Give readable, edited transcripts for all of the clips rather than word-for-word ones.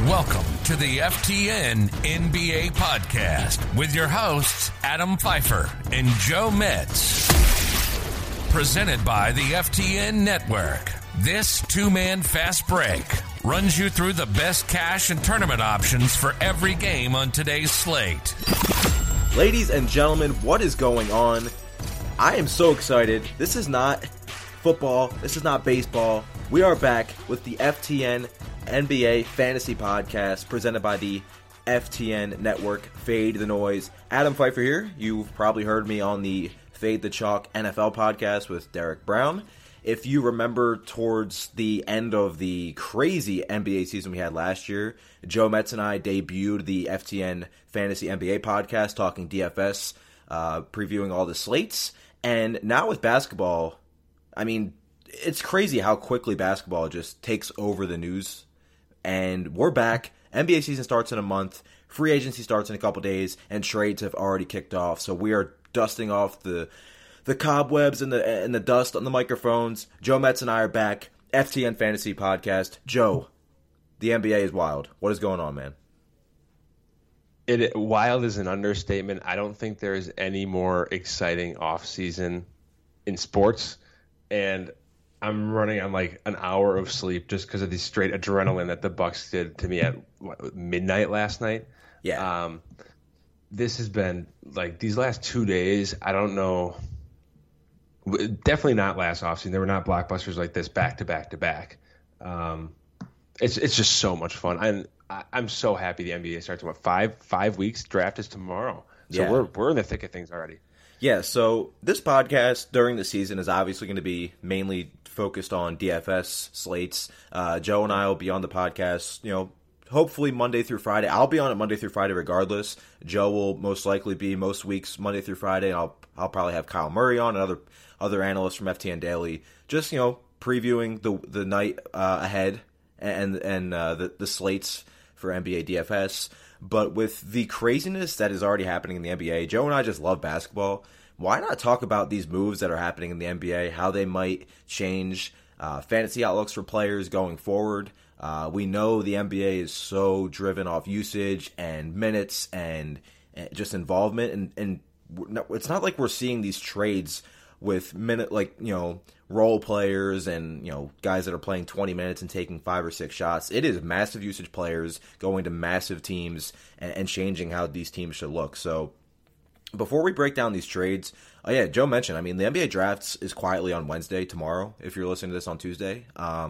Welcome to the FTN NBA Podcast with your hosts, Adam Pfeiffer and Joe Metz. Presented by the FTN Network. This two-man fast break runs you through the best cash and tournament options for every game on today's slate. Ladies and gentlemen, what is going on? I am so excited. This is not football. This is not baseball. We are back with the FTN NBA Fantasy Podcast presented by the FTN Network. Fade the noise. Adam Pfeiffer here. You've probably heard me on the Fade the Chalk NFL podcast with Derek Brown. If you remember towards the end of the crazy NBA season we had last year, Joe Metz and I debuted the FTN Fantasy NBA Podcast talking DFS, previewing all the slates. And now with basketball, I mean, it's crazy how quickly basketball just takes over the news. And we're back. NBA season starts in a month. Free agency starts in a couple days. And trades have already kicked off. So we are dusting off the cobwebs and the dust on the microphones. Joe Metz and I are back. FTN Fantasy Podcast. Joe, the NBA is wild. What is going on, man? Wild is an understatement. I don't think there's any more exciting offseason in sports. And I'm running on like an hour of sleep just because of the straight adrenaline that the Bucks did to me at midnight last night. Yeah. This has been like these last 2 days. I don't know. Definitely not last offseason. There were not blockbusters like this back to back to back. It's just so much fun. And I'm so happy the NBA starts in what, five weeks. Draft is tomorrow. So yeah. we're in the thick of things already. Yeah, so this podcast during the season is obviously going to be mainly focused on DFS slates. Joe and I will be on the podcast, hopefully Monday through Friday. I'll be on it Monday through Friday regardless. Joe will most likely be most weeks Monday through Friday. And I'll probably have Kyle Murray on and other analysts from FTN Daily, just previewing the night ahead and the slates for NBA DFS. But with the craziness that is already happening in the NBA, Joe and I just love basketball. Why not talk about these moves that are happening in the NBA, how they might change fantasy outlooks for players going forward? We know the NBA is so driven off usage and minutes and just involvement, and it's not like we're seeing these trades with role players and guys that are playing 20 minutes and taking 5 or 6 shots. It is massive usage players going to massive teams and changing how these teams should look. So before we break down these trades, Joe mentioned, the NBA drafts is quietly on Wednesday, tomorrow, if you're listening to this on Tuesday.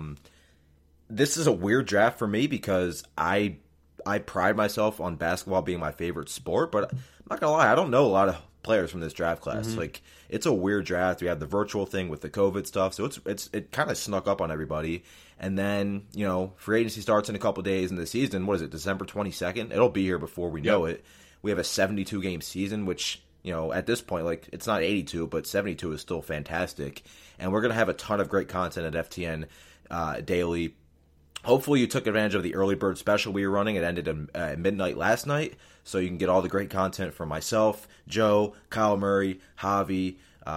This is a weird draft for me because I pride myself on basketball being my favorite sport, but I'm not going to lie, I don't know a lot of players from this draft class. Mm-hmm. It's a weird draft. We have the virtual thing with the COVID stuff, so it kind of snuck up on everybody. And then, free agency starts in a couple days in the season. What is it, December 22nd? It'll be here before we know it. We have a 72-game season, which, at this point, it's not 82, but 72 is still fantastic. And we're going to have a ton of great content at FTN Daily. Hopefully you took advantage of the early bird special we were running. It ended at midnight last night, so you can get all the great content from myself, Joe, Kyle Murray, Javi,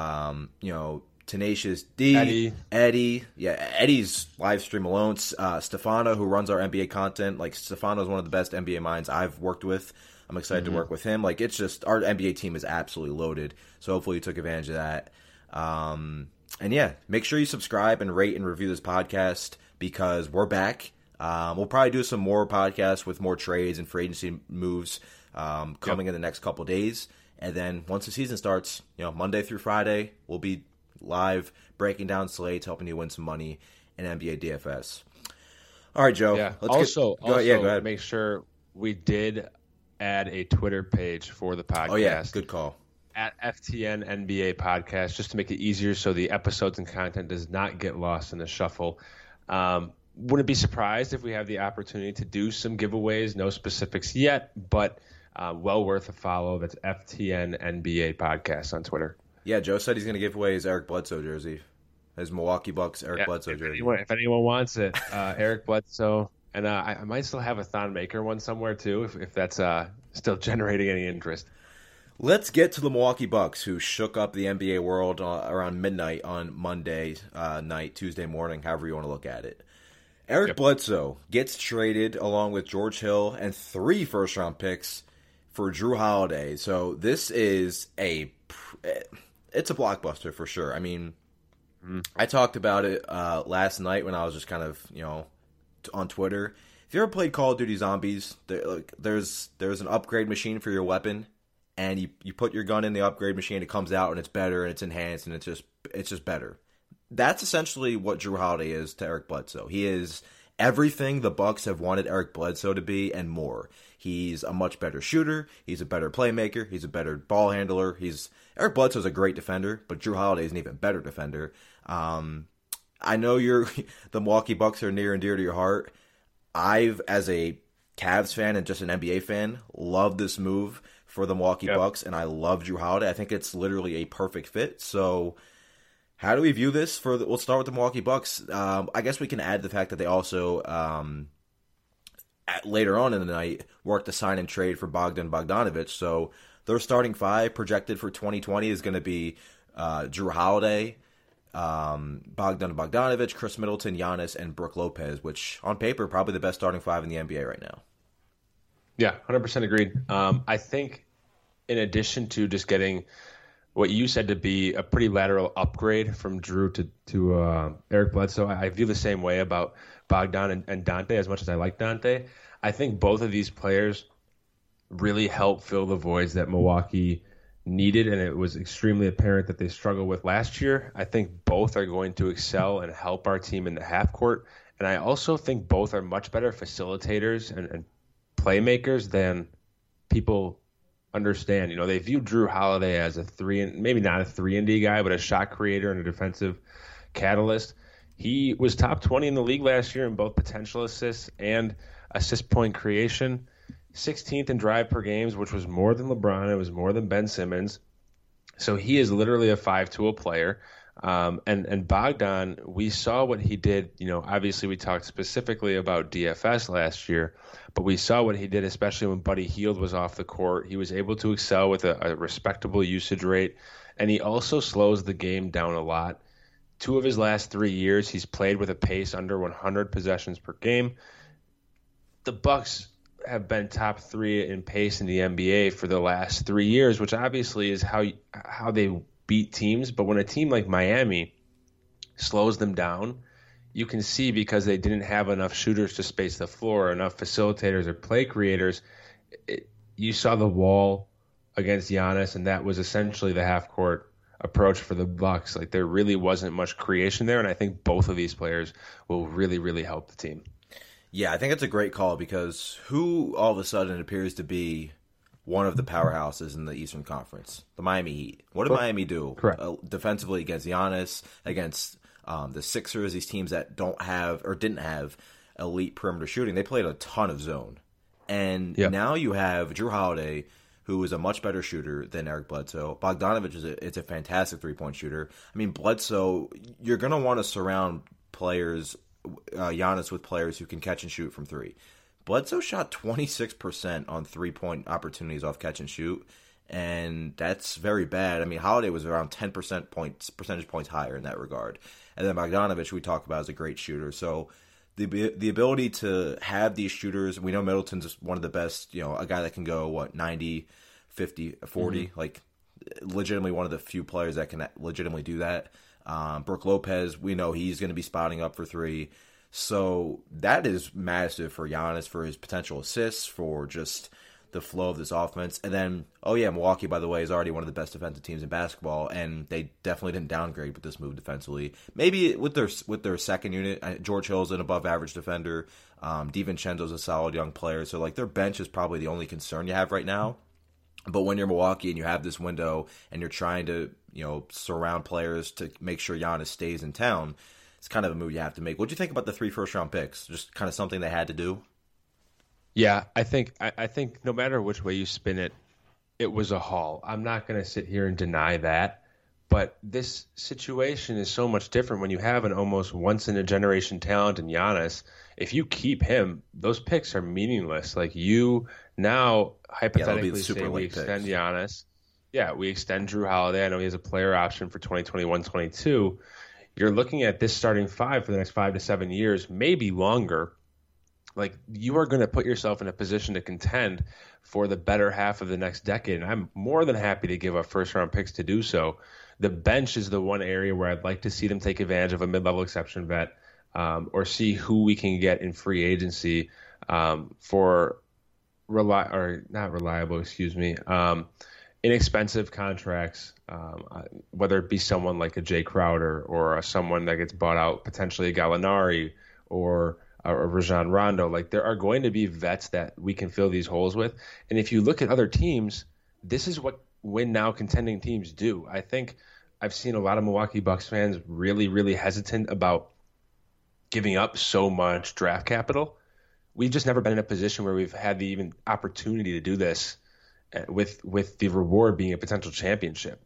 Tenacious D, Eddie. Yeah, Eddie's live stream alone. Stefano, who runs our NBA content. Stefano's one of the best NBA minds I've worked with. I'm excited to work with him. It's just our NBA team is absolutely loaded, so hopefully you took advantage of that. Make sure you subscribe and rate and review this podcast because we're back. We'll probably do some more podcasts with more trades and free agency moves coming in the next couple days. And then once the season starts, Monday through Friday, we'll be live breaking down slates, helping you win some money in NBA DFS. All right, Joe. Yeah. Go ahead. Make sure we did add a Twitter page for the podcast. Oh, yeah. Good call. At FTN NBA Podcast, just to make it easier so the episodes and content does not get lost in the shuffle. Wouldn't be surprised if we have the opportunity to do some giveaways. No specifics yet, but well worth a follow. That's FTN NBA Podcast on Twitter. Yeah, Joe said he's going to give away his Eric Bledsoe jersey, his Milwaukee Bucks Bledsoe jersey. If anyone wants it, Eric Bledsoe. And I might still have a Thon Maker one somewhere too, if that's still generating any interest. Let's get to the Milwaukee Bucks, who shook up the NBA world around midnight on Monday night, Tuesday morning, however you want to look at it. Eric Bledsoe gets traded along with George Hill and 3 first-round picks for Jrue Holiday. So this is it's a blockbuster for sure. I mean, I talked about it last night when I was just kind of, on Twitter. If you ever played Call of Duty Zombies, there's an upgrade machine for your weapon, and you put your gun in the upgrade machine, it comes out and it's better and it's enhanced and it's just better. That's essentially what Jrue Holiday is to Eric Bledsoe. He is everything the Bucks have wanted Eric Bledsoe to be and more. He's a much better shooter. He's a better playmaker. He's a better ball handler. Eric Bledsoe's a great defender, but Jrue Holiday is an even better defender. I know the Milwaukee Bucks are near and dear to your heart. I've, as a Cavs fan and just an NBA fan, love this move for the Milwaukee Bucks, and I love Jrue Holiday. I think it's literally a perfect fit. So how do we view this? We'll start with the Milwaukee Bucks. I guess we can add the fact that they also, later on in the night, worked to sign and trade for Bogdan Bogdanovic. So their starting 5 projected for 2020 is going to be Jrue Holiday, Bogdan Bogdanovic, Chris Middleton, Giannis, and Brook Lopez, which on paper probably the best starting 5 in the NBA right now. Yeah, 100% agreed. I think in addition to just getting what you said to be a pretty lateral upgrade from Jrue to Eric Bledsoe, I feel the same way about Bogdan and Dante. As much as I like Dante, I think both of these players really help fill the voids that Milwaukee needed, and it was extremely apparent that they struggled with last year. I think both are going to excel and help our team in the half court, and I also think both are much better facilitators and playmakers than people understand. They view Jrue Holiday as maybe not a 3-and-D guy, but a shot creator and a defensive catalyst. He was top 20 in the league last year in both potential assists and assist point creation. 16th in drive per games, which was more than LeBron. It was more than Ben Simmons. So he is literally a 5-tool player. And Bogdan, we saw what he did. Obviously we talked specifically about DFS last year, but we saw what he did, especially when Buddy Hield was off the court. He was able to excel with a respectable usage rate, and he also slows the game down a lot. 2 of his last 3 years, he's played with a pace under 100 possessions per game. The Bucks have been top 3 in pace in the NBA for the last 3 years, which obviously is how they beat teams. But when a team like Miami slows them down, you can see because they didn't have enough shooters to space the floor, enough facilitators or play creators. You saw the wall against Giannis, and that was essentially the half-court approach for the Bucks. Like, there really wasn't much creation there, and I think both of these players will really, really help the team. Yeah, I think it's a great call because who all of a sudden appears to be one of the powerhouses in the Eastern Conference? The Miami Heat. What did Miami do? Correct. Defensively against Giannis, against the Sixers, these teams that don't have or didn't have elite perimeter shooting. They played a ton of zone. And now you have Jrue Holiday, who is a much better shooter than Eric Bledsoe. Bogdanovic is a fantastic three-point shooter. I mean, Bledsoe, you're going to want to surround players, Giannis, with players who can catch and shoot from 3. Bledsoe shot 26% on 3-point opportunities off catch and shoot, and that's very bad. I mean, Holiday was around 10 percentage points higher in that regard. And then Bogdanovic, we talk about, as a great shooter. So the ability to have these shooters, we know Middleton's one of the best, a guy that can go, 90, 50, 40, like legitimately one of the few players that can legitimately do that. Brook Lopez, we know he's going to be spotting up for 3. So that is massive for Giannis, for his potential assists, for just the flow of this offense. And then, Milwaukee, by the way, is already one of the best defensive teams in basketball, and they definitely didn't downgrade with this move defensively. Maybe with their second unit, George Hill's an above-average defender. DiVincenzo's a solid young player. So, their bench is probably the only concern you have right now. But when you're Milwaukee and you have this window and you're trying to, surround players to make sure Giannis stays in town, it's kind of a move you have to make. What do you think about the 3 first-round picks? Just kind of something they had to do? Yeah, I think no matter which way you spin it, it was a haul. I'm not going to sit here and deny that. But this situation is so much different when you have an almost once-in-a-generation talent in Giannis. If you keep him, those picks are meaningless. Like, you now hypothetically say we extend Giannis. Yeah, we extend Jrue Holiday. I know he has a player option for 2021-22. you're looking at this starting five for the next 5 to 7 years, maybe longer. Like, you are going to put yourself in a position to contend for the better half of the next decade. And I'm more than happy to give up first-round picks to do so. The bench is the one area where I'd like to see them take advantage of a mid-level exception vet, or see who we can get in free agency for inexpensive contracts, whether it be someone like a Jay Crowder or someone that gets bought out, potentially a Gallinari or Rajon Rondo. Like, there are going to be vets that we can fill these holes with. And if you look at other teams, this is what win now contending teams do. I think I've seen a lot of Milwaukee Bucks fans really, really hesitant about giving up so much draft capital. We've just never been in a position where we've had the even opportunity to do this, with the reward being a potential championship.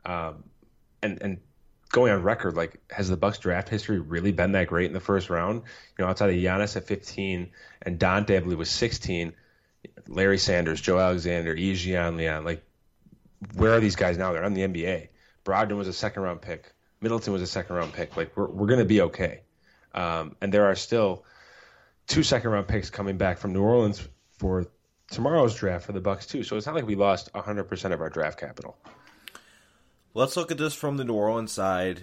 And going on record, like, has the Bucks draft history really been that great in the first round? You know, outside of Giannis at 15 and Dante, I believe, was 16, Larry Sanders, Joe Alexander, Ejian Leon, like, where are these guys now? They're on the NBA. Brogdon was a second-round pick. Middleton was a second-round pick. Like, we're going to be okay. And there are still 2 second-round picks coming back from New Orleans for tomorrow's draft for the Bucks too. So it's not like we lost 100% of our draft capital. Let's look at this from the New Orleans side.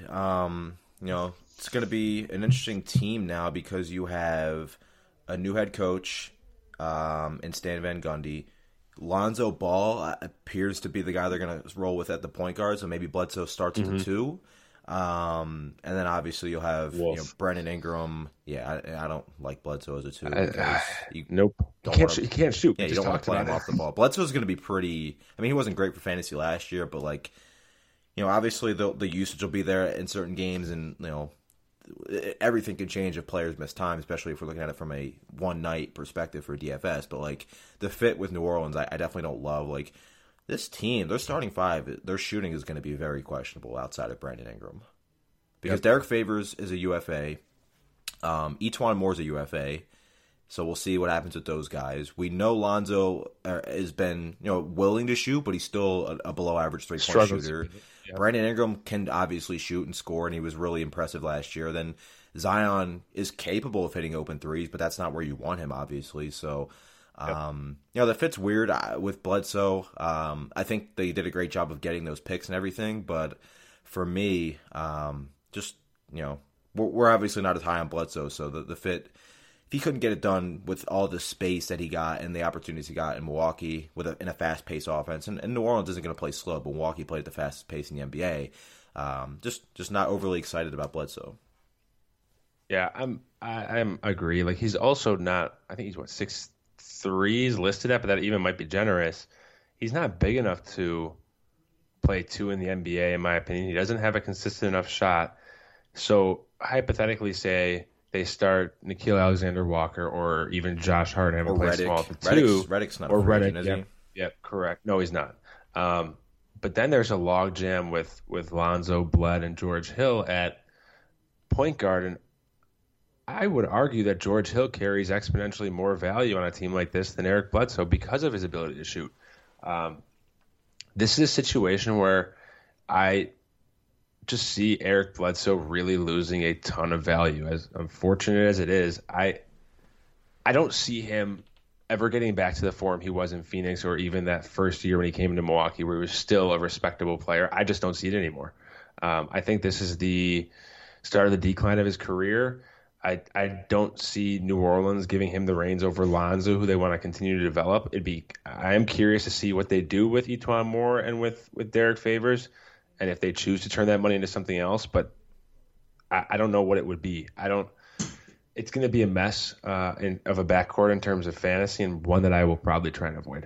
It's going to be an interesting team now because you have a new head coach in Stan Van Gundy. Lonzo Ball appears to be the guy they're going to roll with at the point guard, so maybe Bledsoe starts at the 2. And then obviously you'll have Brandon Ingram. Yeah, I don't like Bledsoe as a 2. Nope. He can't shoot. Yeah, you don't want to play him off the ball. Bledsoe's going to be pretty. I mean, he wasn't great for fantasy last year, but like, obviously the usage will be there in certain games, and everything can change if players miss time, especially if we're looking at it from a one night perspective for DFS. But like the fit with New Orleans, I definitely don't love. Like, this team, their starting 5, their shooting is going to be very questionable outside of Brandon Ingram. Because Derek Favors is a UFA. Etuan Moore's a UFA. So we'll see what happens with those guys. We know Lonzo has been willing to shoot, but he's still a below-average three-point shooter. Yep. Brandon Ingram can obviously shoot and score, and he was really impressive last year. Then Zion is capable of hitting open threes, but that's not where you want him, obviously. So the fit's weird with Bledsoe. I think they did a great job of getting those picks and everything, but for me, we're obviously not as high on Bledsoe, so the fit, if he couldn't get it done with all the space that he got and the opportunities he got in Milwaukee in a fast-paced offense, and New Orleans isn't going to play slow, but Milwaukee played at the fastest pace in the NBA, just not overly excited about Bledsoe. Yeah, I'm agree. Like, he's also not, I think he's 6'3" is listed at, but that even might be generous. He's not big enough to play 2 in the NBA, in my opinion. He doesn't have a consistent enough shot. So hypothetically, say they start Nickeil Alexander-Walker or even Josh Hart and play small at the 2. Redick's not or Redick, is he? Yeah, correct. No, he's not. But then there's a logjam with Lonzo, Bled, and George Hill at point guard, and I would argue that George Hill carries exponentially more value on a team like this than Eric Bledsoe because of his ability to shoot. This is a situation where I just see Eric Bledsoe really losing a ton of value. As unfortunate as it is, I don't see him ever getting back to the form he was in Phoenix or even that first year when he came into Milwaukee where he was still a respectable player. I just don't see it anymore. I think this is the start of the decline of his career. I don't see New Orleans giving him the reins over Lonzo, who they want to continue to develop. I am curious to see what they do with Etuan Moore and with Derek Favors, and if they choose to turn that money into something else. But I don't know what it would be. It's going to be a mess of a backcourt in terms of fantasy, and one that I will probably try and avoid.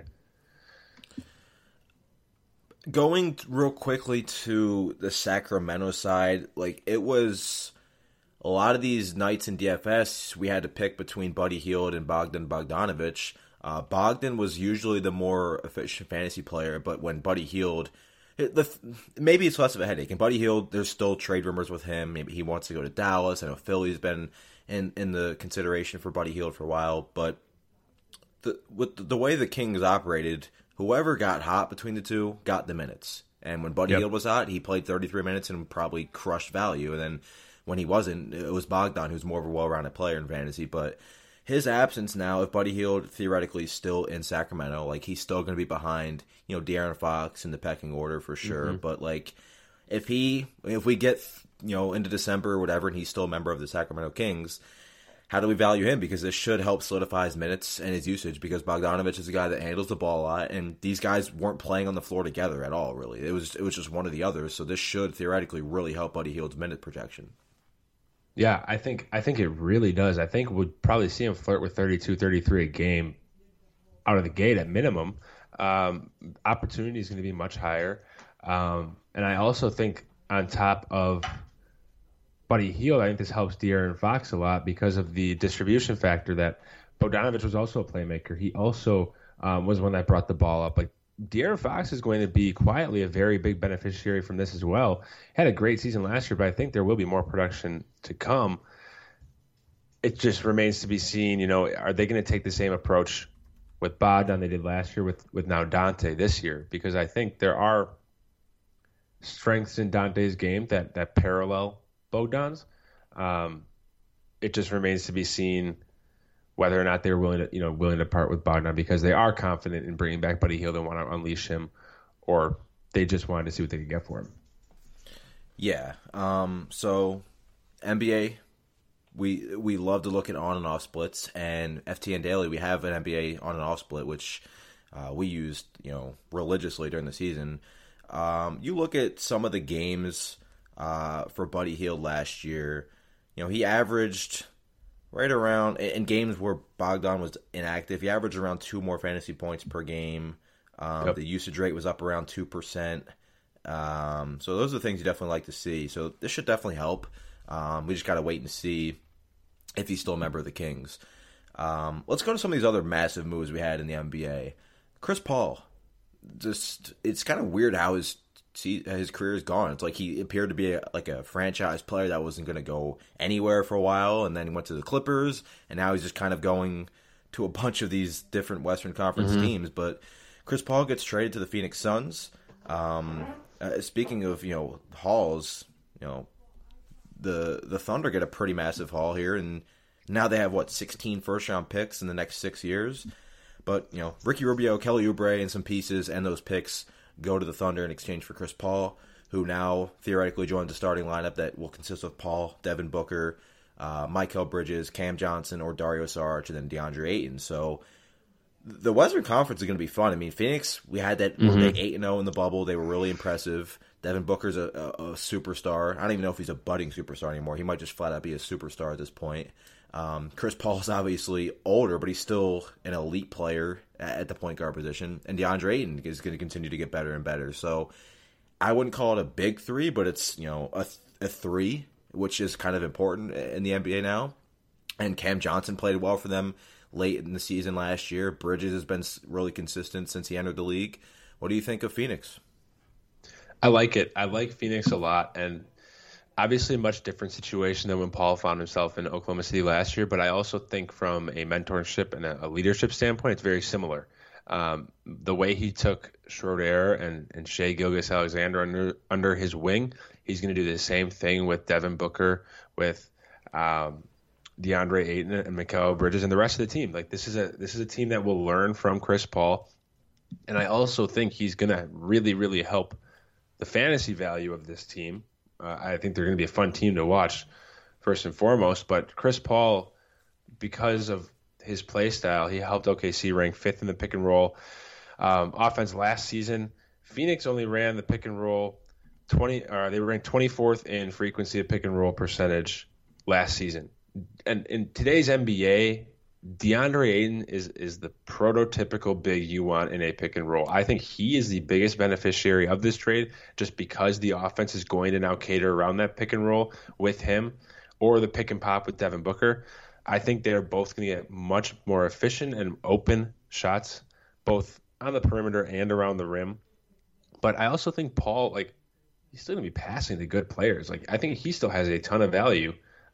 Going real quickly to the Sacramento side, like, it was a lot of these nights in DFS, we had to pick between Buddy Hield and Bogdan Bogdanovic. Bogdan was usually the more efficient fantasy player, but when Buddy Hield, maybe it's less of a headache. And Buddy Hield, there's still trade rumors with him. Maybe he wants to go to Dallas. I know Philly's been in the consideration for Buddy Hield for a while, but with the way the Kings operated, whoever got hot between the two got the minutes. And when Buddy Hield was hot, he played 33 minutes and probably crushed value. And then when he wasn't, it was Bogdan, who's more of a well-rounded player in fantasy. But his absence now, if Buddy Hield theoretically is still in Sacramento, like he's still going to be behind, De'Aaron Fox in the pecking order for sure. Mm-hmm. But like, if we get into December or whatever, and he's still a member of the Sacramento Kings, how do we value him? Because this should help solidify his minutes and his usage, because Bogdanovich is a guy that handles the ball a lot, and these guys weren't playing on the floor together at all, really. It was just one or the other, so this should theoretically really help Buddy Hield's minute projection. Yeah, I think it really does. I think we'll probably see him flirt with 32, 33 a game out of the gate at minimum. Opportunity is going to be much higher. And I also think on top of Buddy Hield, I think this helps De'Aaron Fox a lot because of the distribution factor that Bogdanovich was also a playmaker. He also was one that brought the ball up. Like De'Aaron Fox is going to be quietly a very big beneficiary from this as well. Had a great season last year, but I think there will be more production to come. It just remains to be seen, are they going to take the same approach with Bogdan they did last year with now Dante this year? Because I think there are strengths in Dante's game that parallel Bogdan's. It just remains to be seen whether or not they're willing to part with Bogdan because they are confident in bringing back Buddy Hield and want to unleash him, or they just wanted to see what they could get for him. Yeah. So NBA, we love to look at on and off splits, and FTN Daily, we have an NBA on and off split, which we used religiously during the season. You look at some of the games for Buddy Hield last year. He averaged right around, in games where Bogdan was inactive, he averaged around 2 more fantasy points per game. The usage rate was up around 2%. So those are the things you definitely like to see. So this should definitely help. We just got to wait and see if he's still a member of the Kings. Let's go to some of these other massive moves we had in the NBA. Chris Paul. It's kind of weird how his career is gone. It's like he appeared to be a franchise player that wasn't going to go anywhere for a while, and then he went to the Clippers, and now he's just kind of going to a bunch of these different Western Conference teams. But Chris Paul gets traded to the Phoenix Suns. Speaking of hauls, the Thunder get a pretty massive haul here, and now they have 16 first-round picks in the next 6 years. But Ricky Rubio, Kelly Oubre, and some pieces, and those picks go to the Thunder in exchange for Chris Paul, who now theoretically joins a starting lineup that will consist of Paul, Devin Booker, Mikal Bridges, Cam Johnson, or Dario Saric, and then DeAndre Ayton. So the Western Conference is going to be fun. I mean, Phoenix, we had that 8-0 in the bubble. They were really impressive. Devin Booker's a superstar. I don't even know if he's a budding superstar anymore. He might just flat out be a superstar at this point. Chris Paul's obviously older, but he's still an elite player at the point guard position. And DeAndre Ayton is going to continue to get better and better. So I wouldn't call it a big three, but it's a three, which is kind of important in the NBA now. And Cam Johnson played well for them late in the season last year. Bridges has been really consistent since he entered the league. What do you think of Phoenix? I like it. I like Phoenix a lot, and obviously a much different situation than when Paul found himself in Oklahoma City last year, but I also think from a mentorship and a leadership standpoint, it's very similar. The way he took Schroeder and Shai Gilgeous-Alexander under his wing, he's going to do the same thing with Devin Booker, with DeAndre Ayton and Mikal Bridges and the rest of the team. Like this is a team that will learn from Chris Paul, and I also think he's going to really, really help the fantasy value of this team. I think they're going to be a fun team to watch, first and foremost. But Chris Paul, because of his play style, he helped OKC rank 5th in the pick and roll offense last season. Phoenix only ran the pick and roll they were ranked 24th in frequency of pick and roll percentage last season. And in today's NBA, DeAndre Ayton is the prototypical big you want in a pick and roll. I think he is the biggest beneficiary of this trade just because the offense is going to now cater around that pick and roll with him or the pick and pop with Devin Booker. I think they're both going to get much more efficient and open shots, both on the perimeter and around the rim. But I also think Paul, he's still going to be passing to good players. I think he still has a ton of value.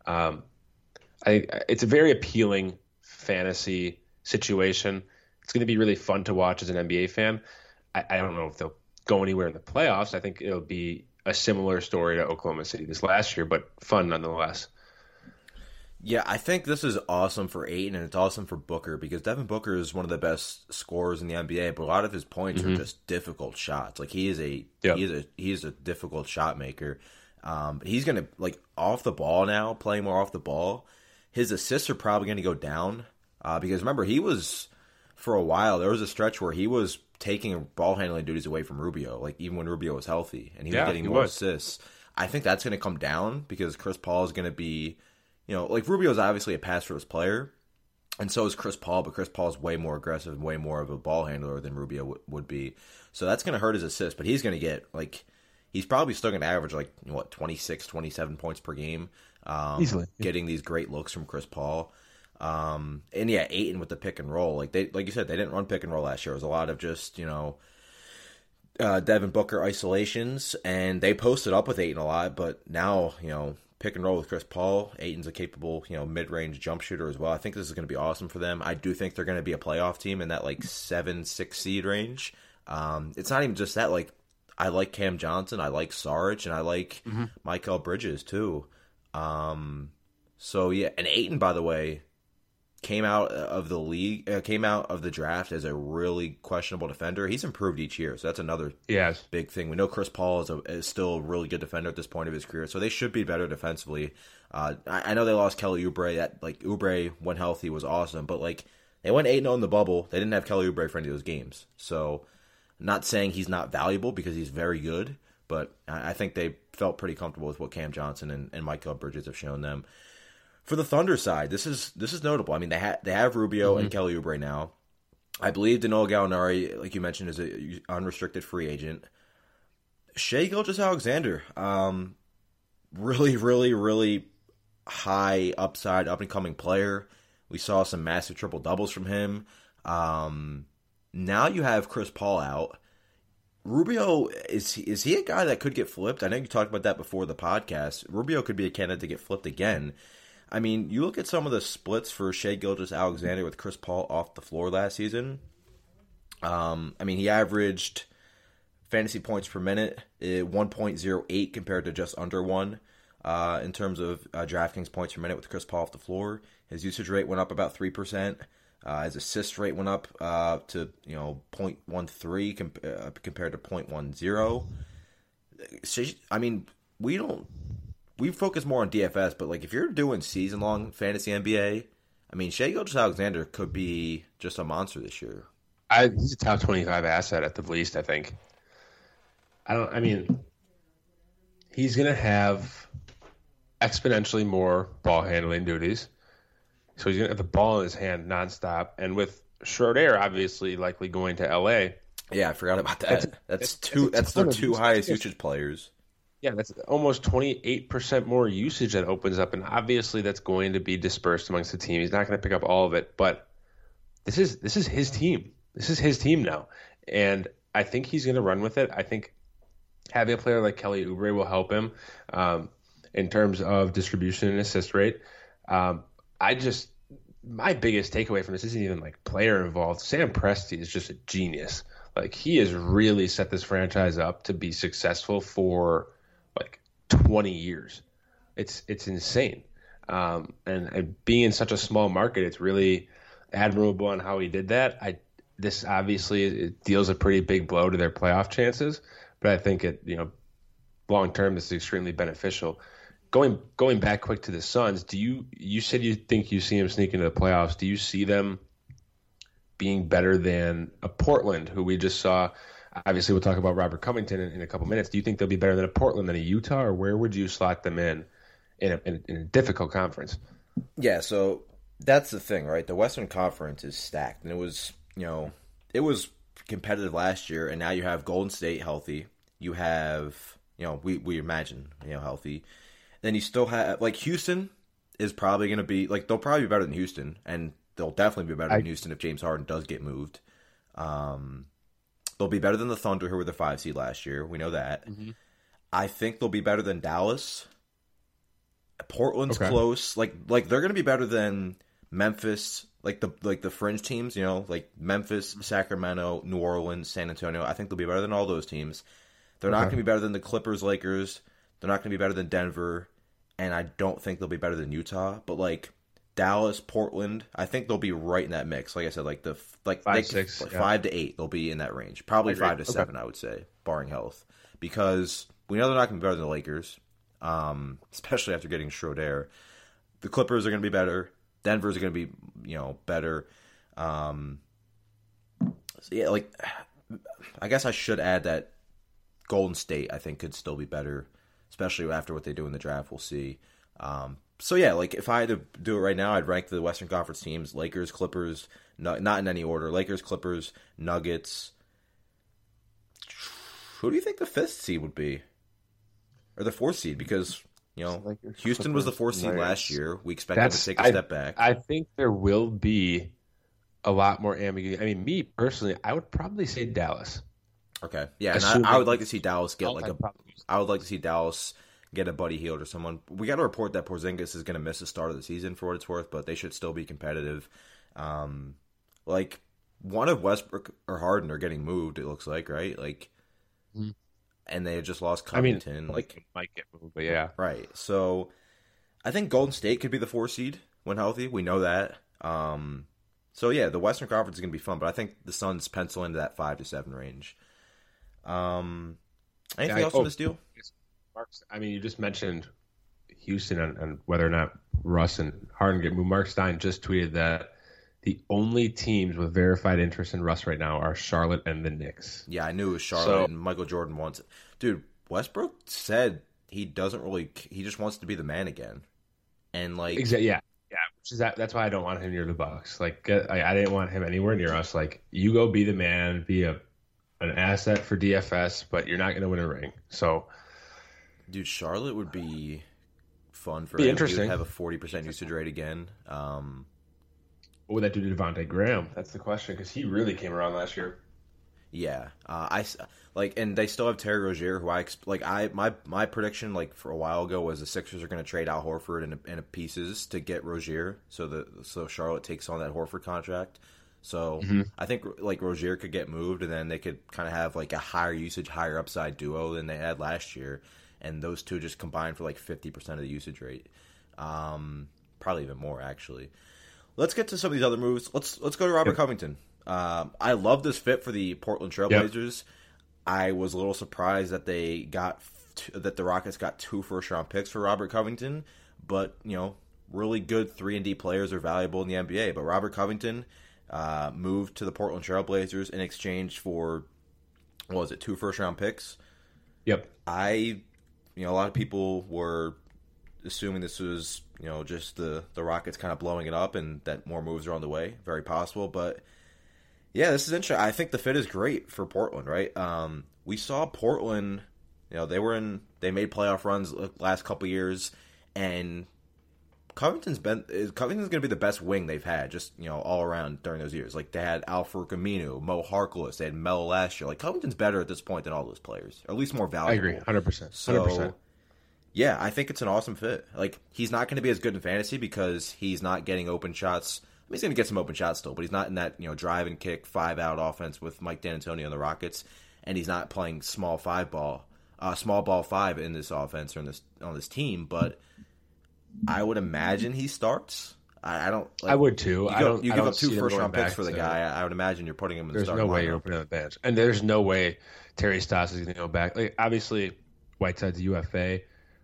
It's a very appealing fantasy situation. It's going to be really fun to watch as an NBA fan. I don't know if they'll go anywhere in the playoffs. I think it'll be a similar story to Oklahoma City this last year, but fun nonetheless. Yeah, I think this is awesome for Ayton, and it's awesome for Booker, because Devin Booker is one of the best scorers in the NBA, but a lot of his points are just difficult shots. Like, he is a difficult shot maker. He's gonna, like, off the ball now, playing more off the ball. His assists are probably going to go down, because remember, he was, for a while, there was a stretch where he was taking ball handling duties away from Rubio, like even when Rubio was healthy, and he was getting more assists. I think that's going to come down because Chris Paul is going to be, like, Rubio's obviously a pass-first player, and so is Chris Paul, but Chris Paul's way more aggressive and way more of a ball handler than Rubio would be. So that's going to hurt his assists, but he's going to get, like, he's probably still going to average, like, 26, 27 points per game. Easily. Getting these great looks from Chris Paul. And yeah, Ayton with the pick and roll. Like you said, they didn't run pick and roll last year. It was a lot of just, Devin Booker isolations, and they posted up with Ayton a lot, but now, pick and roll with Chris Paul. Ayton's a capable, mid-range jump shooter as well. I think this is going to be awesome for them. I do think they're going to be a playoff team in that, like, 7-6 seed range. It's not even just that. Like, I like Cam Johnson, I like Saric, and I like Mikal Bridges too. So yeah, and Ayton, by the way, came out of the draft as a really questionable defender. He's improved each year, so that's another big thing. We know Chris Paul is still a really good defender at this point of his career, so they should be better defensively. I know they lost Kelly Oubre. Oubre, when healthy, was awesome, but, like, they went 8-0 in the bubble. They didn't have Kelly Oubre for any of those games. So, not saying he's not valuable, because he's very good, but I think they felt pretty comfortable with what Cam Johnson and Mikal Bridges have shown them. For the Thunder side, this is notable. I mean, they have Rubio and Kelly Oubre now. I believe Danilo Gallinari, like you mentioned, is an unrestricted free agent. Shai Gilgeous-Alexander, really, really, really high upside, up-and-coming player. We saw some massive triple-doubles from him. Now you have Chris Paul out. Rubio, is he a guy that could get flipped? I know you talked about that before the podcast. Rubio could be a candidate to get flipped again. I mean, you look at some of the splits for Shai Gilgeous-Alexander with Chris Paul off the floor last season. I mean, he averaged fantasy points per minute, 1.08 compared to just under 1 in terms of DraftKings points per minute with Chris Paul off the floor. His usage rate went up about 3%. His assist rate went up to 0.13 compared to 0.10. I mean, we focus more on DFS, but, like, if you're doing season-long fantasy NBA, I mean, Shai Gilgeous-Alexander could be just a monster this year. He's a top 25 asset at the least, I think. He's going to have exponentially more ball handling duties. So he's going to have the ball in his hand nonstop. And with Schroeder obviously likely going to LA. Yeah, I forgot about that. That's their two highest usage players. Yeah, that's almost 28% more usage that opens up, and obviously that's going to be dispersed amongst the team. He's not going to pick up all of it, but this is his team. This is his team now, and I think he's going to run with it. I think having a player like Kelly Oubre will help him in terms of distribution and assist rate. My biggest takeaway from this isn't even, like, player involved. Sam Presti is just a genius. Like, he has really set this franchise up to be successful for, like, 20 years. It's insane. And being in such a small market, it's really admirable on how he did that. This obviously it deals a pretty big blow to their playoff chances, but I think long term this is extremely beneficial. Going back quick to the Suns, you said you think you see them sneak into the playoffs. Do you see them being better than a Portland, who we just saw? Obviously, we'll talk about Robert Covington in a couple minutes. Do you think they'll be better than a Portland than a Utah, or where would you slot them in a difficult conference? Yeah, so that's the thing, right? The Western Conference is stacked, and it was competitive last year, and now you have Golden State healthy. You have, we imagine, healthy. Then you still have, like, Houston is probably going to be, like, they'll probably be better than Houston, and they'll definitely be better than Houston if James Harden does get moved. They'll be better than the Thunder, who were the 5 seed last year. We know that. Mm-hmm. I think they'll be better than Dallas. Portland's close. Like they're going to be better than Memphis, like the fringe teams, like Memphis, Sacramento, New Orleans, San Antonio. I think they'll be better than all those teams. They're not going to be better than the Clippers, Lakers. They're not going to be better than Denver, and I don't think they'll be better than Utah. But like Dallas, Portland, I think they'll be right in that mix. Like I said, like 5 to 8, they'll be in that range. Probably 5 to 7, I would say, barring health, because we know they're not going to be better than the Lakers, especially after getting Schroeder. The Clippers are going to be better. Denver's are going to be, better. So yeah, like I guess I should add that Golden State, I think, could still be better, especially after what they do in the draft. We'll see. So yeah, like if I had to do it right now, I'd rank the Western Conference teams: Lakers, Clippers, not in any order. Lakers, Clippers, Nuggets. Who do you think the 5th seed would be, or the 4th seed? Because Lakers, Houston was the 4th seed last year. We expect them to take a step back. I think there will be a lot more ambiguity. I mean, me personally, I would probably say Dallas. Okay, yeah, and I would like to see Dallas get I would like to see Dallas get a Buddy Hield or someone. We got to report that Porzingis is going to miss the start of the season for what it's worth, but they should still be competitive. Like one of Westbrook or Harden are getting moved. It looks like, right? Like, and they had just lost Covington. I mean, like might get moved, but yeah, right. So I think Golden State could be the 4 seed when healthy. We know that. So yeah, the Western Conference is going to be fun, but I think the Suns pencil into that 5 to 7 range. Anything else on this deal? I mean, you just mentioned Houston and whether or not Russ and Harden get moved. Mark Stein just tweeted that the only teams with verified interest in Russ right now are Charlotte and the Knicks. Yeah, I knew it was Charlotte and Michael Jordan wants it. Dude, Westbrook said he doesn't really. He just wants to be the man again, and like exactly, yeah. Which is that's why I don't want him near the Bucks. Like, I didn't want him anywhere near us. Like, you go be the man, be an asset for DFS, but you're not going to win a ring. So, dude, Charlotte would be fun for be him. Interesting. He would have a 40% usage rate again. What would that do to Devontae Graham? That's the question, because he really came around last year. Yeah, and they still have Terry Rozier, who my prediction like for a while ago was the Sixers are going to trade Al Horford in pieces to get Rozier, so Charlotte takes on that Horford contract. So I think like Rozier could get moved, and then they could kind of have like a higher usage, higher upside duo than they had last year, and those two just combined for like 50% of the usage rate, probably even more actually. Let's get to some of these other moves. Let's go to Robert Covington. I love this fit for the Portland Trailblazers. Yep. I was a little surprised that the Rockets got 2 first-round picks for Robert Covington, but really good 3-and-D players are valuable in the NBA. But Robert Covington moved to the Portland Trailblazers in exchange for 2 first-round picks. Yep. A lot of people were assuming this was just the Rockets kind of blowing it up and that more moves are on the way. Very possible, but. Yeah, this is interesting. I think the fit is great for Portland, right? We saw Portland, they made playoff runs the last couple years, and Covington's going to be the best wing they've had, just all around during those years. Like they had Al-Farouq Aminu, Mo Harkless, they had Melo last year. Like Covington's better at this point than all those players, or at least more valuable. I agree, 100%. So, yeah, I think it's an awesome fit. Like he's not going to be as good in fantasy because he's not getting open shots. He's going to get some open shots still, but he's not in that drive and kick 5-out offense with Mike D'Antoni on the Rockets, and he's not playing small ball 5 in this offense or on this team. But I would imagine he starts. I don't. Like, I would too. You give up 2 first-round picks for the guy. I would imagine you're putting him in the starting lineup. There's no way you're opening on the bench, and there's no way Terry Stotts is going to go back. Like obviously, Whiteside's a UFA.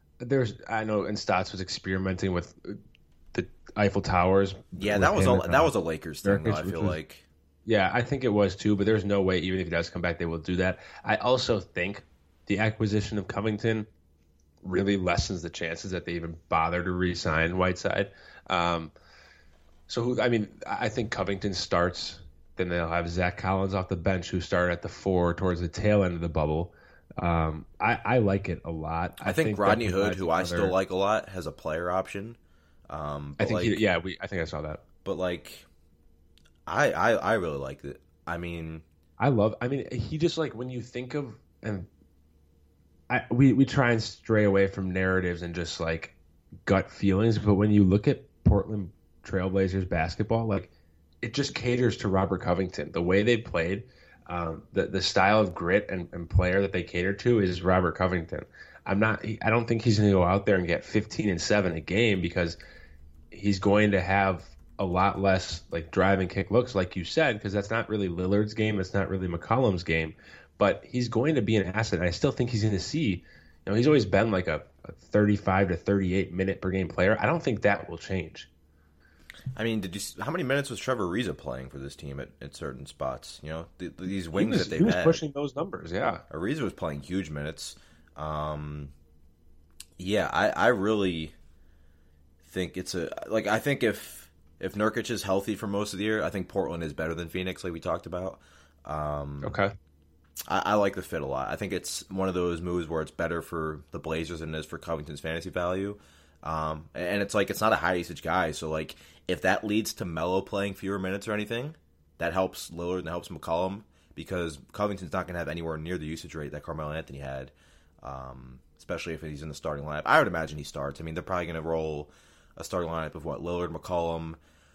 I know, and Stotts was experimenting with the Eiffel Towers. Yeah, that was a Lakers thing, though, I feel like. Yeah, I think it was too, but there's no way, even if he does come back, they will do that. I also think the acquisition of Covington really lessens the chances that they even bother to re-sign Whiteside. I think Covington starts, then they'll have Zach Collins off the bench, who started at the 4 towards the tail end of the bubble. I like it a lot. I think Rodney Hood, who I still like a lot, has a player option. I think I saw that. But I really liked it. He just when you think of, and we try and stray away from narratives and just gut feelings, but when you look at Portland Trailblazers basketball, it just caters to Robert Covington. The way they played, The style of grit and player that they cater to is Robert Covington. I don't think he's going to go out there and get 15 and 7 a game because he's going to have a lot less like drive and kick looks, like you said, because that's not really Lillard's game. It's not really McCollum's game, but he's going to be an asset. And I still think he's going to see, he's always been like a 35 to 38 minute per game player. I don't think that will change. I mean, how many minutes was Trevor Ariza playing for this team at certain spots? These wings that they've had. He was pushing those numbers, yeah. Ariza was playing huge minutes. I really think I think if Nurkic is healthy for most of the year, I think Portland is better than Phoenix, like we talked about. Okay. I like the fit a lot. I think it's one of those moves where it's better for the Blazers than it is for Covington's fantasy value. And it's not a high usage guy, so if that leads to Melo playing fewer minutes or anything, that helps Lillard and helps McCollum because Covington's not going to have anywhere near the usage rate that Carmelo Anthony had, especially if he's in the starting lineup. I would imagine he starts. I mean, they're probably going to roll a starting lineup of Lillard, McCollum.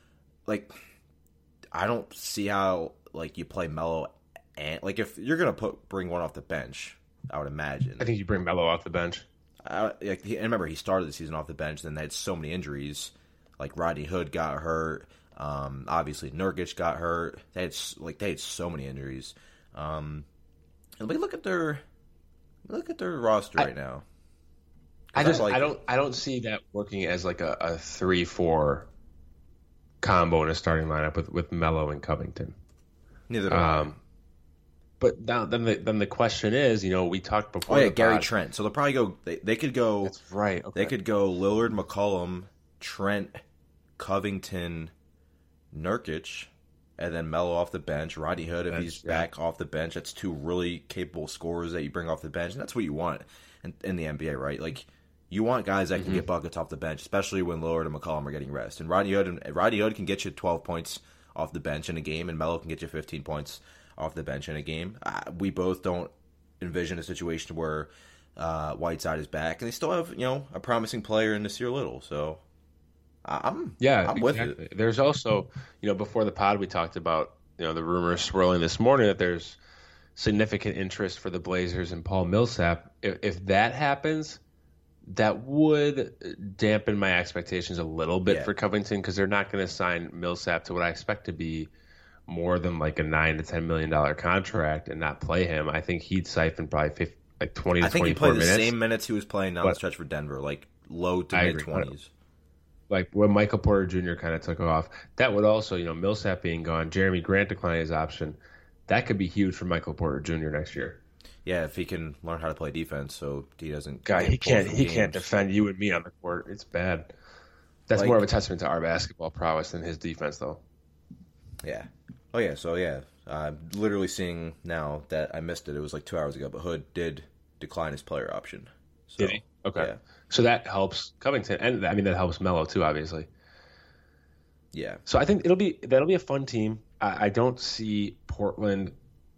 I don't see how you play Melo and if you're going to bring one off the bench, I would imagine. I think you bring Melo off the bench. And remember, he started the season off the bench, then they had so many injuries. Rodney Hood got hurt. Obviously, Nurkic got hurt. They had so many injuries. Look at their roster right now. I don't see that working as a 3-4 combo in a starting lineup with Melo and Covington. Neither do I. But now, then the question is, we talked before. Oh yeah, Gary Trent. So they'll probably go. They could go. That's right. Okay. They could go Lillard, McCollum, Trent, Covington, Nurkic, and then Melo off the bench. Rodney Hood, if he's back off the bench, that's two really capable scorers that you bring off the bench, and that's what you want in the NBA, right? You want guys that can get buckets off the bench, especially when Lillard and McCollum are getting rest. And Rodney Hood can get you 12 points off the bench in a game, and Melo can get you 15 points off the bench in a game. We both don't envision a situation where Whiteside is back, and they still have a promising player in Nasir Little. So I'm with it. There's also before the pod we talked about the rumors swirling this morning that there's significant interest for the Blazers and Paul Millsap. If that happens, that would dampen my expectations a little bit for Covington because they're not going to sign Millsap to what I expect to be more than a $9 to $10 million contract and not play him. I think he'd siphon probably 20 to 24 minutes. I think he played the same minutes he was playing down the stretch for Denver, low to mid 20s. When Michael Porter Jr. kind of took off. That would also, Millsap being gone, Jeremy Grant declining his option, that could be huge for Michael Porter Jr. next year. Yeah, if he can learn how to play defense, so he doesn't. He can't defend you and me on the court. It's bad. That's more of a testament to our basketball prowess than his defense, though. Yeah. Oh yeah. So yeah, I'm literally seeing now that I missed it. It was 2 hours ago, but Hood did decline his player option. So, did he? Okay. Yeah. So that helps Covington, and that helps Melo too, obviously. Yeah. So I think that'll be a fun team. I don't see Portland.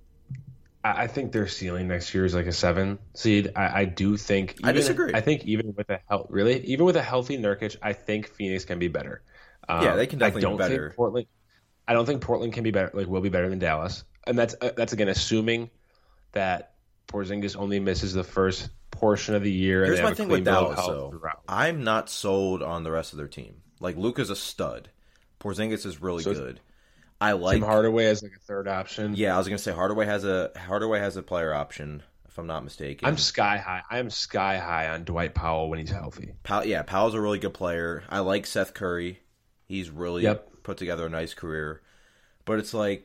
I think their ceiling next year is a 7 seed. I do think. I disagree. I think even with a healthy Nurkic, I think Phoenix can be better. They can definitely be better. I don't think Portland can be better. Will be better than Dallas, and that's again assuming that Porzingis only misses the first portion of the year. Here's and they my have thing a clean with bill of Dallas, health though. throughout. I'm not sold on the rest of their team. Luka's a stud. Porzingis is really good. I like Tim Hardaway as a third option. Yeah, I was gonna say Hardaway has a player option, if I'm not mistaken. I'm sky high. I am sky high on Dwight Powell when he's healthy. Powell's a really good player. I like Seth Curry. He's really put together a nice career. But it's are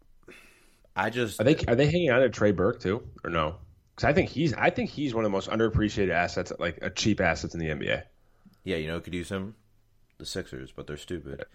they hanging on to Trey Burke too, or no? Because I think he's one of the most underappreciated assets, cheap assets in the NBA. Yeah, who could use him? The Sixers, but they're stupid.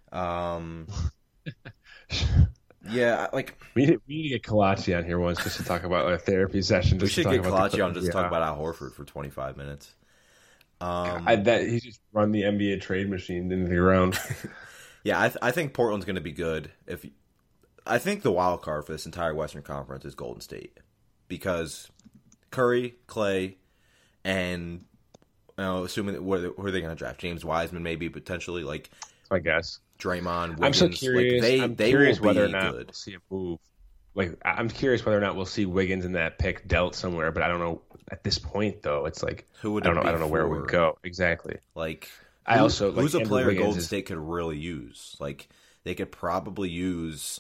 Yeah, we need to get Kalachi on here once just to talk about a therapy session. We should get Kalachi on just to talk about Al Horford for 25 minutes. He's just run the NBA trade machine into the ground. Yeah, I think Portland's going to be good. I think the wild card for this entire Western Conference is Golden State because Curry, Clay, and assuming who are they going to draft? James Wiseman, maybe potentially. I guess Draymond. Wiggins. I'm so curious. They I'm curious will whether be or not good. we'll see a move like I'm curious whether or not we'll see Wiggins in that pick dealt somewhere, but I don't know at this point though. It's like Who would I don't it know. I be don't know where we for? go exactly. Like, I also like who's a Andrew player Wiggins Golden is- State could really use? Like, they could probably use,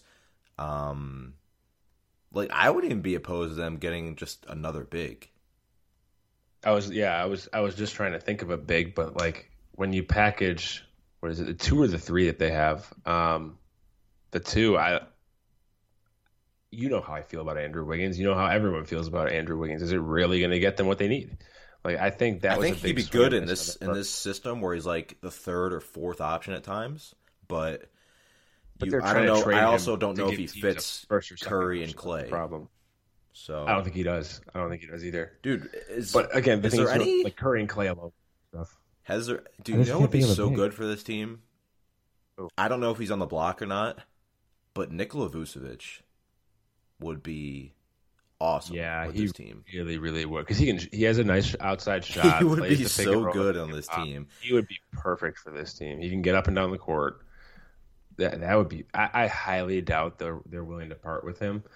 like, I wouldn't even be opposed to them getting just another big. I was just trying to think of a big, but like when you package, what is it, the 2 or the 3 that they have? The 2, you know how I feel about Andrew Wiggins. You know how everyone feels about Andrew Wiggins. Is it really going to get them what they need? Like I think that I was think a big he'd be swing good and in miss this on in this system where he's like the 3rd or 4th option at times, but they're I trying don't to know. trade I him also don't to know if give he teams a fits first or second Curry option. and That's Clay. the problem. So I don't think he does. I don't think he does either. dude, But again, the is thing there is, any like Curry and Clay alone stuff. has there? Do I you just know can't what would be think of a so big. good for this team? Who? I don't know if he's on the block or not, but Nikola Vucevic would be awesome. Yeah, with he this team. really, really would because he has a nice outside shot. He would plays be the pick and so roll. good on this team. He would be perfect for this team. He can get up and down the court. That would be. I highly doubt they're willing to part with him.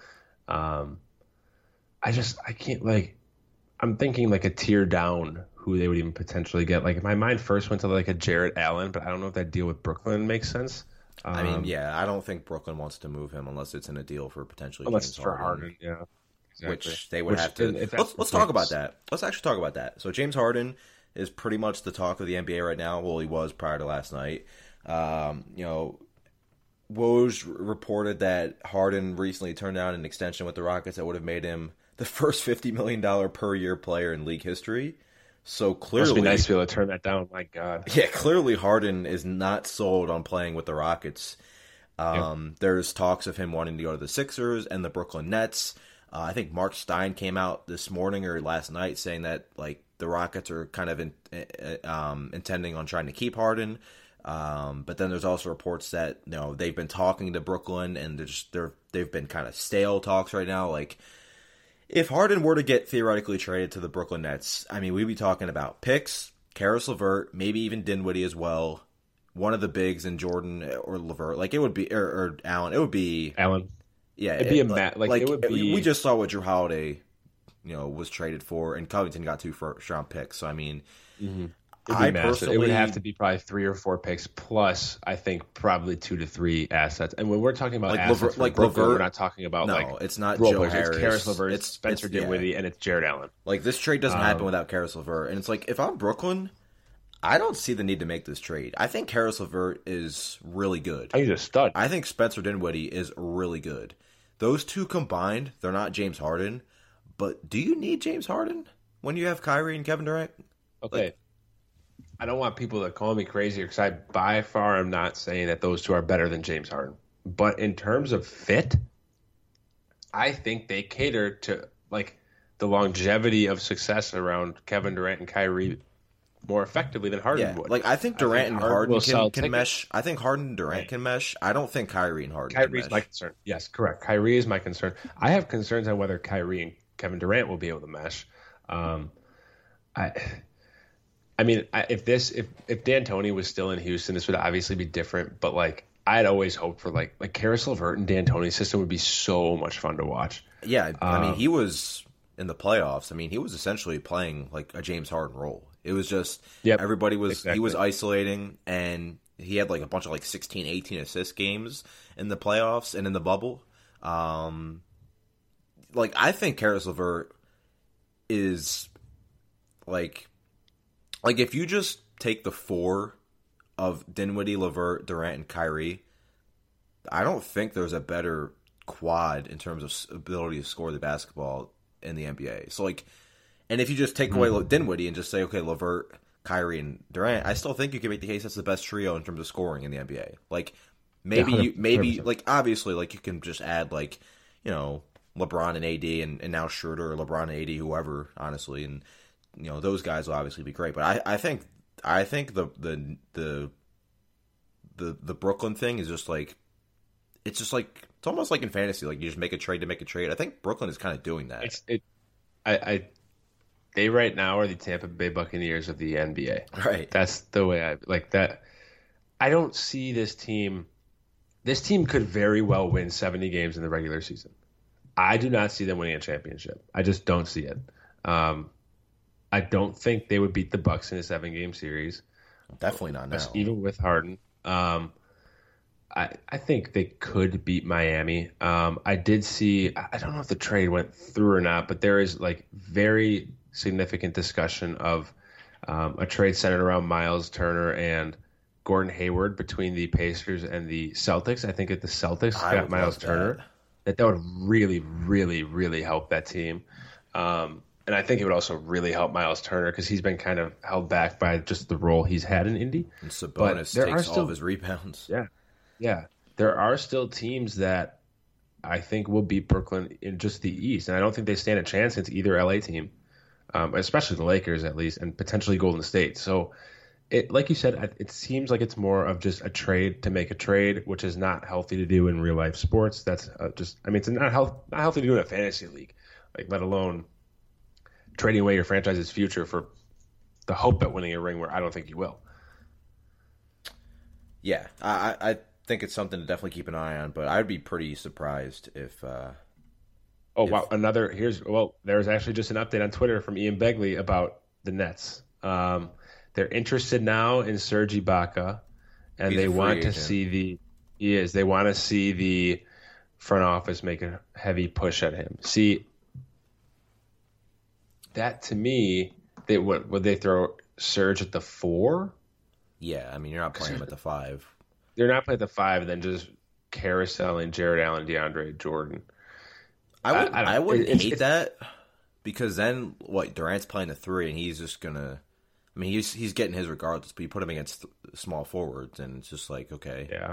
I can't like. I'm thinking like a tier down who they would even potentially get. Like my mind first went to like a Jarrett Allen, but I don't know if that deal with Brooklyn makes sense. I mean, yeah, I don't think Brooklyn wants to move him unless it's in a deal for potentially unless James it's for Harden, yeah. Exactly. Which they would have to. if that's Let's the talk case- about that. Let's actually talk about that. So James Harden is pretty much the talk of the NBA right now. Well, he was prior to last night. Woj reported that Harden recently turned down an extension with the Rockets that would have made him the first $50 million per year player in league history. So clearly, Must be nice to be able to turn that down. My God. yeah, clearly Harden is not sold on playing with the Rockets. There's talks of him wanting to go to the Sixers and the Brooklyn Nets. I think Mark Stein came out this morning or last night saying that like the Rockets are kind of intending on trying to keep Harden. But then there's also reports that they've been talking to Brooklyn and they've been kind of stale talks right now. Like if Harden were to get theoretically traded to the Brooklyn Nets, I mean we'd be talking about picks, Karis LeVert, maybe even Dinwiddie as well. One of the bigs in Jordan or LeVert, like it would be or Allen. It would be Allen. yeah. It'd be it would be. We just saw what Drew Holiday, was traded for, and Covington got 2 first-round picks. So I mean, It'd I be massive. personally It would have to be probably 3 or 4 picks plus, I think, probably 2 to 3 assets. And when we're talking about Like assets, like Brooklyn, LeVert- we're not talking about No, it's not role Joe players. Harris. It's Karis LeVert, It's- it's Spencer it's- yeah. Dinwiddie, and it's Jared Allen. Like this trade doesn't happen without Karis LeVert, and it's like if I'm Brooklyn, I don't see the need to make this trade. I think Karis LeVert is really good. He's a stud. I think Spencer Dinwiddie is really good. Those two combined, they're not James Harden, but do you need James Harden when you have Kyrie and Kevin Durant? Okay. I don't want people to call me crazy because I by far am not saying that those two are better than James Harden. But in terms of fit, I think they cater to like the longevity of success around Kevin Durant and Kyrie more effectively than Harden Yeah, would. like I think Durant and Harden Harden will sell can tickets. mesh. I think Harden and Durant can mesh. I don't think Kyrie and Harden can Kyrie's mesh. my concern. Yes, correct. Kyrie is my concern. I have concerns on whether Kyrie and Kevin Durant will be able to mesh. If D'Antoni was still in Houston, this would obviously be different. But like, I'd always hoped for like Karis LeVert and D'Antoni's system would be so much fun to watch. Yeah, I mean, he was in the playoffs. I mean, he was essentially playing like a James Harden role. It was just everybody was he was isolating, and he had like a bunch of like 16, 18 assist games in the playoffs and in the bubble. Like I think Karis LeVert is like if you just take the 4 of Dinwiddie, LeVert, Durant, and Kyrie, I don't think there's a better quad in terms of ability to score the basketball in the NBA. So like, and if you just take away Dinwiddie and just say, okay, LeVert, Kyrie, and Durant, I still think you can make the case that's the best trio in terms of scoring in the NBA. Like maybe Yeah, 100%. like obviously like you can just add like, LeBron and AD and now Schroeder or LeBron and AD, whoever, honestly, and those guys will obviously be great. But I think the Brooklyn thing is just like it's almost like in fantasy, like you just make a trade to make a trade. I think Brooklyn is kind of doing that. They right now are the Tampa Bay Buccaneers of the NBA. Right. That's the way I like that. I don't see this team. This team could very well win 70 games in the regular season. I do not see them winning a championship. I just don't see it. I don't think they would beat the Bucks in a 7-game series. Definitely not now. Even with Harden. I think they could beat Miami. I did see, I don't know if the trade went through or not, but there is like very significant discussion of a trade centered around Miles Turner and Gordon Hayward between the Pacers and the Celtics. I think if the Celtics got Miles Turner, that would really, really, really help that team. And I think it would also really help Miles Turner because he's been kind of held back by just the role he's had in Indy. And Sabonis takes all of his rebounds. Yeah. There are still teams that I think will beat Brooklyn in just the East. And I don't think they stand a chance against either LA team, especially the Lakers at least, and potentially Golden State. So, like you said, it seems like it's more of just a trade to make a trade, which is not healthy to do in real life sports. That's it's not healthy to do in a fantasy league, like let alone trading away your franchise's future for the hope at winning a ring where I don't think you will. Yeah, I think it's something to definitely keep an eye on, but I'd be pretty surprised if. Wow! There's actually just an update on Twitter from Ian Begley about the Nets. They're interested now in Serge Ibaka, and they want to see the front office make a heavy push at him. See, that to me, would they throw Serge at the 4? Yeah, I mean you're not playing him at the 5. They're not playing at the 5, then just carouseling Jared Allen, DeAndre Jordan. I wouldn't hate that because then Durant's playing the 3 and he's just gonna. I mean, he's getting his regardless, but you put him against small forwards and it's just like okay. Yeah.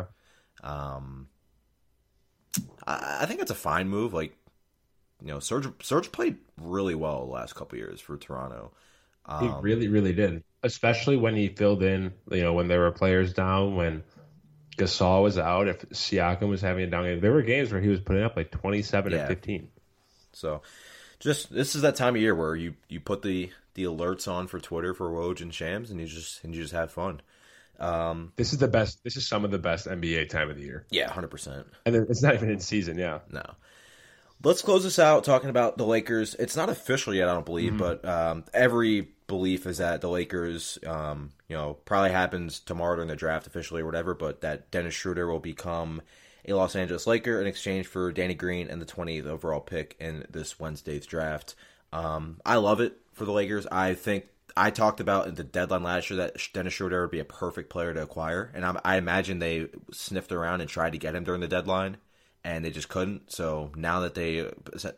I think it's a fine move. Like, Serge played really well the last couple of years for Toronto. He really, really did, especially when he filled in. When there were players down, when Gasol was out, if Siakam was having a down game, there were games where he was putting up like 27 and 15. So, this is that time of year where you put the alerts on for Twitter for Woj and Shams, and you just have fun. This is the best. This is some of the best NBA time of the year. Yeah, 100%. And it's not even in season. Yeah. No. Let's close this out talking about the Lakers. It's not official yet, I don't believe, but every belief is that the Lakers, probably happens tomorrow during the draft officially or whatever, but that Dennis Schroeder will become a Los Angeles Laker in exchange for Danny Green and the 20th overall pick in this Wednesday's draft. I love it for the Lakers. I think I talked about at the deadline last year that Dennis Schroeder would be a perfect player to acquire, and I imagine they sniffed around and tried to get him during the deadline, and they just couldn't. So now that they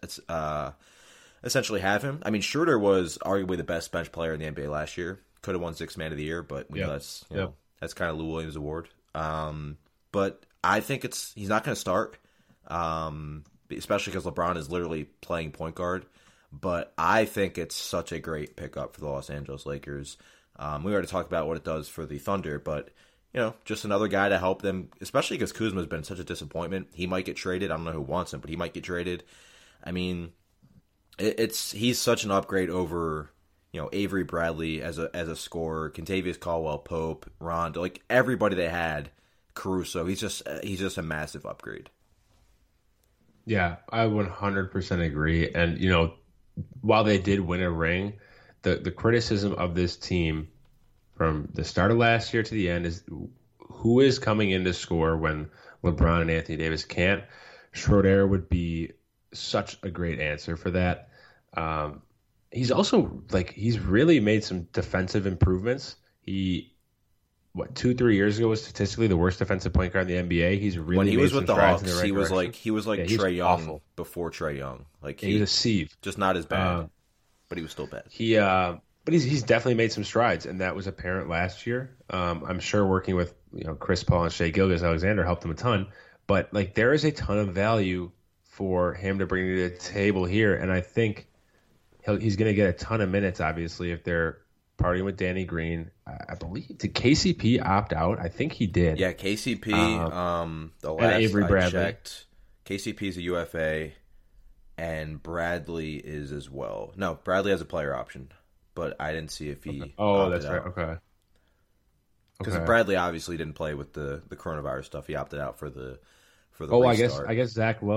essentially have him, I mean, Schroeder was arguably the best bench player in the NBA last year. Could have won Sixth Man of the Year, but that's kind of Lou Williams' award. But I think he's not going to start, especially because LeBron is literally playing point guard. But I think it's such a great pickup for the Los Angeles Lakers. We already talked about what it does for the Thunder, but just another guy to help them, especially because Kuzma's been such a disappointment. He might get traded. I don't know who wants him, but he might get traded. I mean, he's such an upgrade over Avery Bradley as a scorer, Kentavious Caldwell-Pope, Rondo, like everybody they had, Caruso. He's just a massive upgrade. Yeah, I 100% agree. And while they did win a ring, the criticism of this team from the start of last year to the end is who is coming in to score when LeBron and Anthony Davis can't. Schroeder would be such a great answer for that. He's also he's really made some defensive improvements. He 2-3 years ago was statistically the worst defensive point guard in the NBA. He's really when he was with the Hawks, he was like Trae Young awful. Before Trae Young. He was a sieve, just not as bad, but he was still bad. But he's definitely made some strides, and that was apparent last year. I'm sure working with Chris Paul and Shai Gilgeous-Alexander helped him a ton. But there is a ton of value for him to bring to the table here, and I think he's going to get a ton of minutes. Obviously, if they're partying with Danny Green, I believe did KCP opt out? I think he did. Yeah, KCP. The last Avery Bradley. checked, KCP's a UFA, and Bradley is as well. No, Bradley has a player option. But I didn't see if he. Oh, that's right. Okay. Because Bradley obviously didn't play with the coronavirus stuff. He opted out for the. I guess Zach Lowe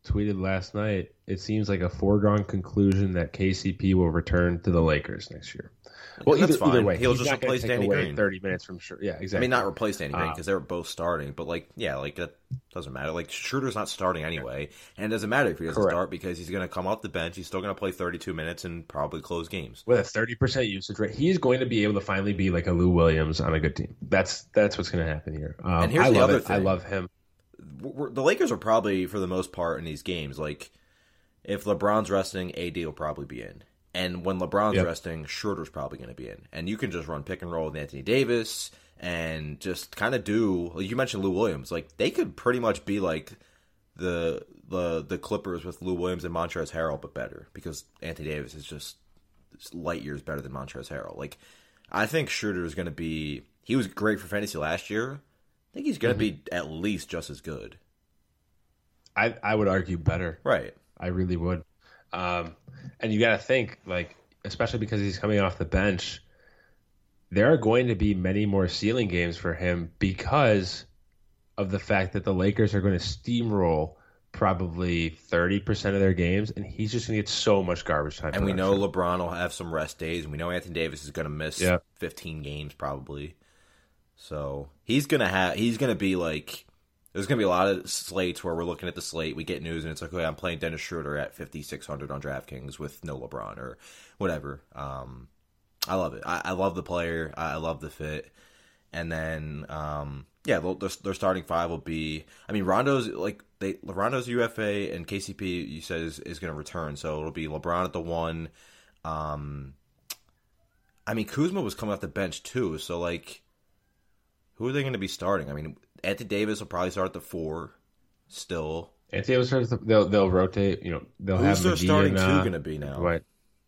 tweeted last night, it seems like a foregone conclusion that KCP will return to the Lakers next year. Well, either way, he'll just replace Danny Green. 30 minutes from sure. Yeah, exactly. I mean, not replace Danny Green because they were both starting, but that doesn't matter. Like Schroeder's not starting anyway, and it doesn't matter if he doesn't start because he's going to come off the bench. He's still going to play 32 minutes and probably close games with a 30% usage rate. He's going to be able to finally be like a Lou Williams on a good team. That's what's going to happen here. And here's the other thing. I love him. The Lakers are probably, for the most part, in these games, like, if LeBron's resting, AD will probably be in. And when LeBron's resting, Schroeder's probably going to be in. And you can just run pick and roll with Anthony Davis and just kind of do, like you mentioned Lou Williams, like, they could pretty much be like the Clippers with Lou Williams and Montrezl Harrell, but better, because Anthony Davis is just light years better than Montrezl Harrell. Like, I think Schroeder is going to be, he was great for fantasy last year. I think he's going to be at least just as good. I would argue better. Right. I really would. And you got to think, like, especially because he's coming off the bench, there are going to be many more ceiling games for him because of the fact that the Lakers are going to steamroll probably 30% of their games, and he's just going to get so much garbage time. And we know LeBron will have some rest days, and we know Anthony Davis is going to miss 15 games probably. So he's gonna be like, there's gonna be a lot of slates where we're looking at the slate, we get news, and it's like, okay, I'm playing Dennis Schroeder at 5,600 on DraftKings with no LeBron or whatever. I love it. I love the player. I love the fit. And then their starting five will be, I mean, Rondo's UFA and KCP you said is going to return, so it'll be LeBron at the 1. I mean, Kuzma was coming off the bench too, so like, who are they going to be starting? I mean, Anthony Davis will probably start at the 4 still. Anthony Davis starts. They'll rotate. You know, they'll have who's their starting 2 going to be now? Right.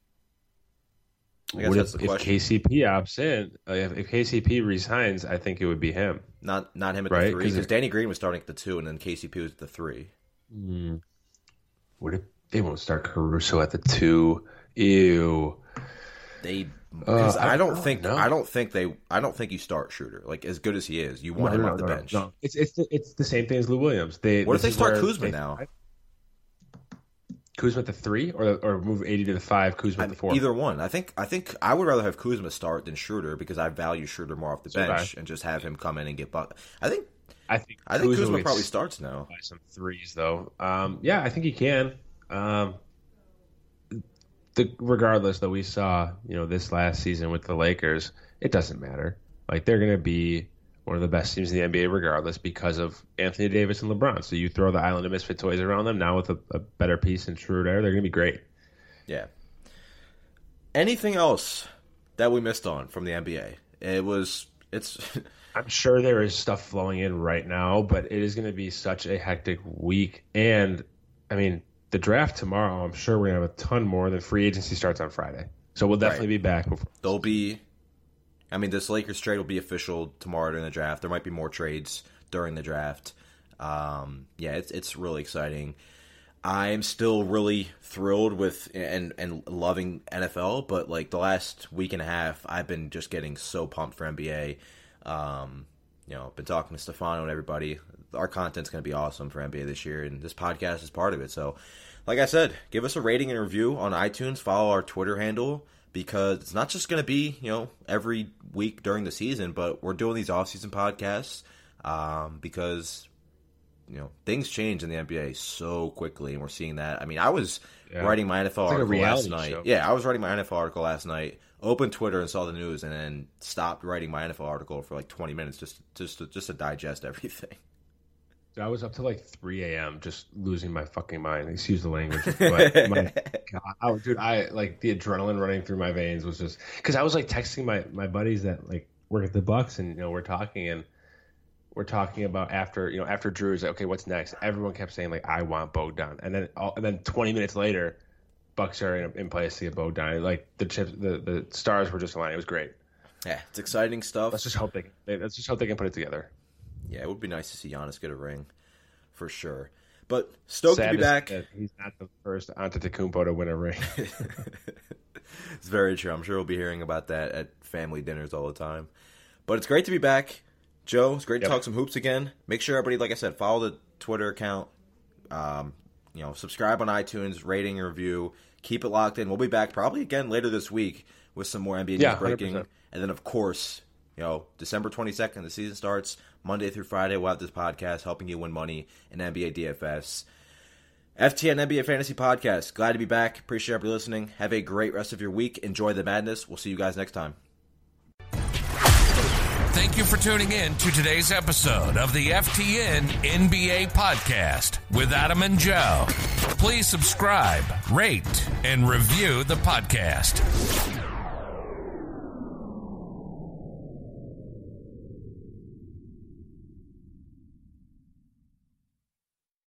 I guess that's the question. If KCP opts in, if KCP resigns, I think it would be him. Not him at the 3, because Danny Green was starting at the 2, and then KCP was at the 3. What if they won't start Caruso at the 2? Ew. Because I don't think you start Schroeder, like, as good as he is. You want him off the bench. No. It's the same thing as Lou Williams. What if they start Kuzma now? Kuzma at the 3, or move 80 to the 5, Kuzma at the 4? Either one. I think I would rather have Kuzma start than Schroeder, because I value Schroeder more off the bench and just have him come in and get bucked. I think Kuzma probably starts now. By some threes though. I think he can. Regardless, though, we saw, this last season with the Lakers, it doesn't matter. Like, they're going to be one of the best teams in the NBA regardless because of Anthony Davis and LeBron. So you throw the island of misfit toys around them now with a better piece in Schroeder, they're going to be great. Yeah. Anything else that we missed on from the NBA? I'm sure there is stuff flowing in right now, but it is going to be such a hectic week. And, I mean, the draft tomorrow, I'm sure we're going to have a ton more. Than free agency starts on Friday. So we'll definitely be back. This Lakers trade will be official tomorrow during the draft. There might be more trades during the draft. It's really exciting. I'm still really thrilled with and loving NFL, but like the last week and a half, I've been just getting so pumped for NBA. I've been talking to Stefano and everybody. Our content's going to be awesome for NBA this year, and this podcast is part of it. So, like I said, give us a rating and review on iTunes. Follow our Twitter handle, because it's not just going to be, every week during the season, but we're doing these off-season podcasts because, things change in the NBA so quickly, and we're seeing that. I mean, I was writing my NFL article last night. Show. Yeah, I was writing my NFL article last night, opened Twitter and saw the news, and then stopped writing my NFL article for like 20 minutes just to digest everything. I was up to like 3 a.m. just losing my fucking mind. Excuse the language. But my God, dude, I like the adrenaline running through my veins was just because I was like texting my buddies that like work at the Bucks, and we're talking about after Drew's like, okay, what's next? Everyone kept saying like, I want Bogdan, and then 20 minutes later, Bucks are in place to get Bogdan. Like the stars were just aligned. It was great. Yeah, it's exciting stuff. Let's just hope they can put it together. Yeah, it would be nice to see Giannis get a ring, for sure. But stoked to be back. He's not the first Antetokounmpo to win a ring. It's very true. I'm sure we'll be hearing about that at family dinners all the time. But it's great to be back. Joe, it's great to talk some hoops again. Make sure everybody, like I said, follow the Twitter account. subscribe on iTunes, rating and review. Keep it locked in. We'll be back probably again later this week with some more NBA news breaking. 100%. And then, of course, December 22nd, the season starts. Monday through Friday, we'll have this podcast helping you win money in NBA DFS. FTN NBA Fantasy Podcast. Glad to be back. Appreciate everybody listening. Have a great rest of your week. Enjoy the madness. We'll see you guys next time. Thank you for tuning in to today's episode of the FTN NBA Podcast with Adam and Joe. Please subscribe, rate, and review the podcast.